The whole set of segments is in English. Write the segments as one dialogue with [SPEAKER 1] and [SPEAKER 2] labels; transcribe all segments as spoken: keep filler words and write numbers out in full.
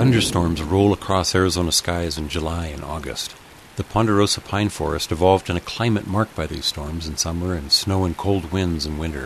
[SPEAKER 1] Thunderstorms roll across Arizona skies in July and August. The Ponderosa pine forest evolved in a climate marked by these storms in summer and snow and cold winds in winter.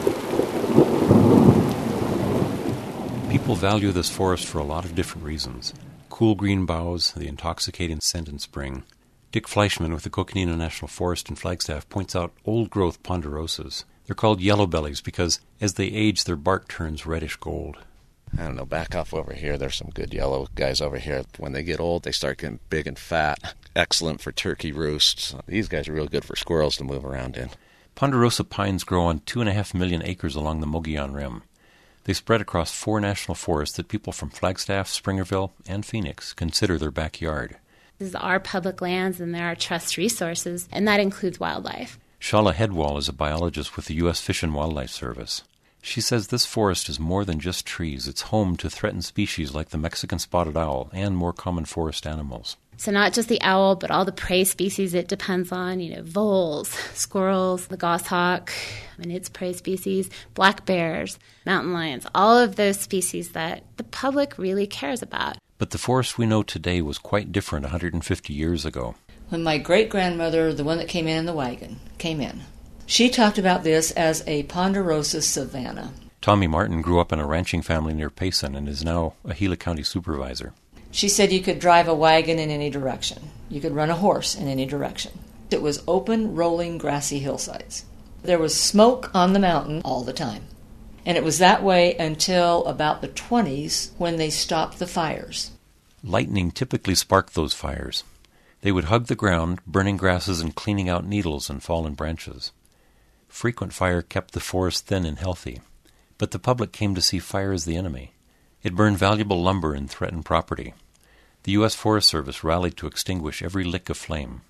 [SPEAKER 1] People value this forest for a lot of different reasons. Cool green boughs, the intoxicating scent in spring. Dick Fleischman with the Coconino National Forest in Flagstaff points out old-growth ponderosas. They're called yellow bellies because as they age, their bark turns reddish gold.
[SPEAKER 2] I don't know, back off over here. There's some good yellow guys over here. When they get old, they start getting big and fat. Excellent for turkey roosts. These guys are real good for squirrels to move around in.
[SPEAKER 1] Ponderosa pines grow on two and a half million acres along the Mogollon Rim. They spread across four national forests that people from Flagstaff, Springerville, and Phoenix consider their backyard.
[SPEAKER 3] These are public lands and they're our trust resources, and that includes wildlife.
[SPEAKER 1] Shala Headwall is a biologist with the U S Fish and Wildlife Service. She says this forest is more than just trees. It's home to threatened species like the Mexican spotted owl and more common forest animals.
[SPEAKER 3] So not just the owl, but all the prey species it depends on, you know, voles, squirrels, the goshawk and its prey species, black bears, mountain lions, all of those species that the public really cares about.
[SPEAKER 1] But the forest we know today was quite different one hundred fifty years ago.
[SPEAKER 4] When my great-grandmother, the one that came in in the wagon, came in, she talked about this as a ponderosa savanna.
[SPEAKER 1] Tommy Martin grew up in a ranching family near Payson and is now a Gila County supervisor.
[SPEAKER 4] She said you could drive a wagon in any direction. You could run a horse in any direction. It was open, rolling, grassy hillsides. There was smoke on the mountain all the time. And it was that way until about the twenties when they stopped the fires.
[SPEAKER 1] Lightning typically sparked those fires. They would hug the ground, burning grasses and cleaning out needles and fallen branches. Frequent fire kept the forest thin and healthy, but the public came to see fire as the enemy. It burned valuable lumber and threatened property. The U S Forest Service rallied to extinguish every lick of flame.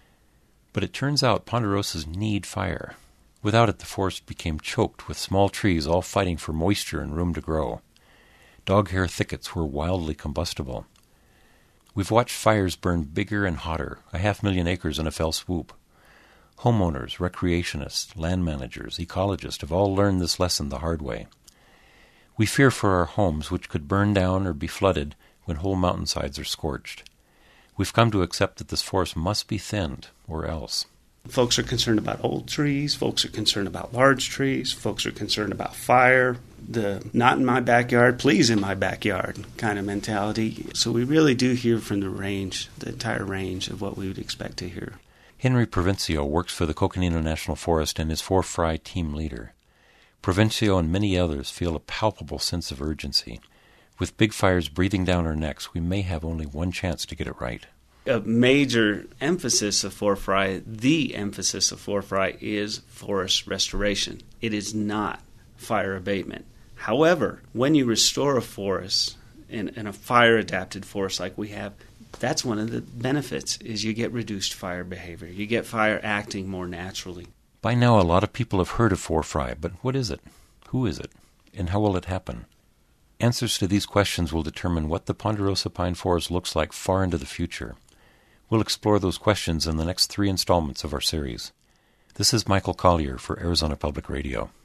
[SPEAKER 1] But it turns out ponderosas need fire. Without it, the forest became choked with small trees all fighting for moisture and room to grow. Doghair thickets were wildly combustible. We've watched fires burn bigger and hotter, a half million acres in a fell swoop. Homeowners, recreationists, land managers, ecologists have all learned this lesson the hard way. We fear for our homes, which could burn down or be flooded when whole mountainsides are scorched. We've come to accept that this forest must be thinned, or else.
[SPEAKER 5] Folks are concerned about old trees. Folks are concerned about large trees. Folks are concerned about fire. The not in my backyard, please in my backyard kind of mentality. So we really do hear from the range, the entire range of what we would expect to hear.
[SPEAKER 1] Henry Provencio works for the Coconino National Forest and is four Fry team leader. Provencio and many others feel a palpable sense of urgency. With big fires breathing down our necks, we may have only one chance to get it right.
[SPEAKER 5] A major emphasis of four Fry, the emphasis of four Fry, is forest restoration. It is not fire abatement. However, when you restore a forest, in, in a fire-adapted forest like we have, that's one of the benefits, is you get reduced fire behavior. You get fire acting more naturally.
[SPEAKER 1] By now, a lot of people have heard of four Fry, but what is it? Who is it? And how will it happen? Answers to these questions will determine what the Ponderosa Pine Forest looks like far into the future. We'll explore those questions in the next three installments of our series. This is Michael Collier for Arizona Public Radio.